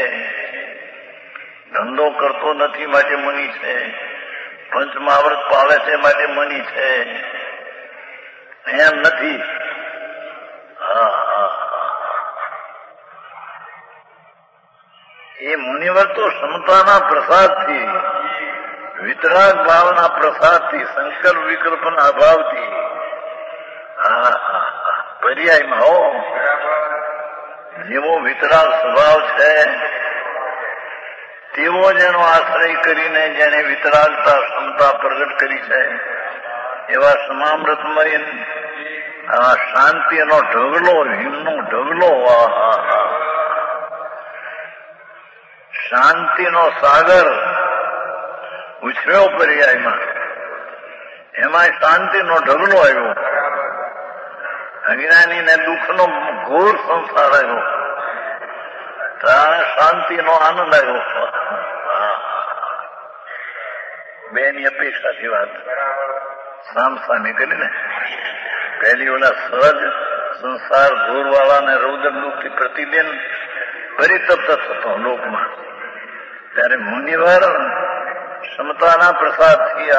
ધંધો કરતો નથી માટે મુનિ છે, પંચમહાવ્રત પાળે છે માટે મુનિ છે, એમ નથી. એ મુનિવર તો ક્ષમતાના પ્રસાદથી વિતરાગ ભાવના પ્રસાદથી સંકલ્પ વિકલ્પના અભાવથી પર્યાયમાં હો જેવો વિતરાગ સ્વભાવ છે તેવો જેનો આશ્રય કરીને જેને વિતરાગતા ક્ષમતા પ્રગટ કરી છે એવા સમામૃતમય શાંતિનો ઢગલો હિમનો ઢગલો શાંતિનો સાગર ઉછળ્યો પર્યાયમાં એમાં શાંતિનો ઢગલો આવ્યો. અજ્ઞાની ને દુઃખનો ઘોર સંસાર આવ્યો ત્યાં શાંતિનો આનંદ આવ્યો. બેની અપેક્ષાથી વાત સામસામી કરીને પહેલી ઓલા સહજ સંસાર ઘોરવાળાને રૌદ્ર દુઃખથી પ્રતિદિન પરિતપ્ત થતો લોકમાં, ત્યારે મુનિવાર ક્ષમતાના પ્રસાદથી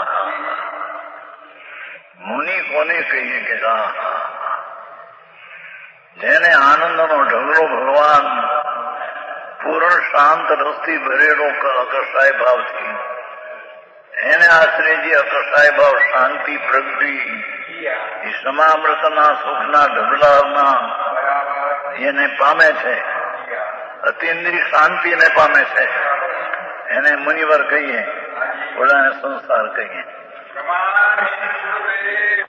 મુનિ કોને કહીએ કે જેને આનંદનો ઢગલો ભગવાન પૂર્ણ શાંત રસથી ભરેલો અકર્ષાય ભાવથી એને આશ્રયજી અકર્ષાય ભાવ શાંતિ પ્રગટી એ સમામૃતના સુખના ઢગલામાં એને પામે છે, અતિન્દ્રિય શાંતિને પામે છે. એને મુનિવર કહીએ, ઓલાને સંસાર કહીએ.